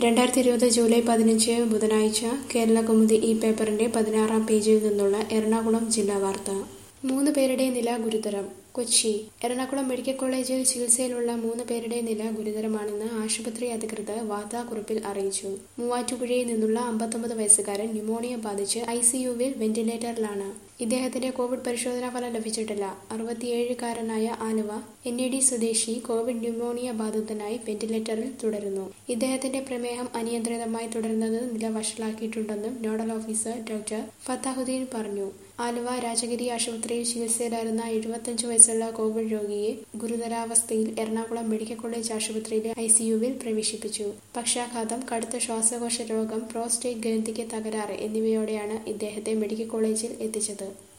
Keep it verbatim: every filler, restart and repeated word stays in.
രണ്ടായിരത്തി ഇരുപത് ജൂലൈ പതിനഞ്ച് ബുധനാഴ്ച കേരളകൗമുദി ഈ പേപ്പറിന്റെ പതിനാറാം പേജിൽ നിന്നുള്ള എറണാകുളം ജില്ലാ വാർത്ത. മൂന്ന് പേരുടെ നില ഗുരുതരം. കൊച്ചി. എറണാകുളം മെഡിക്കൽ കോളേജിൽ ചികിത്സയിലുള്ള മൂന്ന് പേരുടെ നില ഗുരുതരമാണെന്ന് ആശുപത്രി അധികൃതർ വാർത്താക്കുറിപ്പിൽ അറിയിച്ചു. മൂവാറ്റുപുഴയിൽ നിന്നുള്ള അമ്പത്തൊമ്പത് വയസ്സുകാരൻ ന്യൂമോണിയ ബാധിച്ച് ഐസിയുവിൽ വെന്റിലേറ്ററിലാണ്. ഇദ്ദേഹത്തിന്റെ കോവിഡ് പരിശോധനാ ഫലം ലഭിച്ചിട്ടില്ല. അറുപത്തിയേഴുകാരനായ ആലുവ എൻ എ ഡി സ്വദേശി കോവിഡ് ന്യൂമോണിയ ബാധിതനായി വെന്റിലേറ്ററിൽ തുടരുന്നു. ഇദ്ദേഹത്തിന്റെ പ്രമേഹം അനിയന്ത്രിതമായി തുടരുന്നത് നില വഷളാക്കിയിട്ടുണ്ടെന്നും നോഡൽ ഓഫീസർ ഡോക്ടർ ഫത്താഹുദ്ദീൻ പറഞ്ഞു. ആലുവ രാജഗിരി ആശുപത്രിയിൽ ചികിത്സയിലായിരുന്ന എഴുപത്തിയഞ്ച് വയസ്സുള്ള കോവിഡ് രോഗിയെ ഗുരുതരാവസ്ഥയിൽ എറണാകുളം മെഡിക്കൽ കോളേജ് ആശുപത്രിയിലെ ഐസിയുവിൽ പ്രവേശിപ്പിച്ചു. പക്ഷാഘാതം, കടുത്ത ശ്വാസകോശ രോഗം, പ്രോസ്റ്റേറ്റ് ഗ്രന്ഥിക്ക് തകരാറ് എന്നിവയോടെയാണ് ഇദ്ദേഹത്തെ മെഡിക്കൽ കോളേജിൽ എത്തിച്ചത്.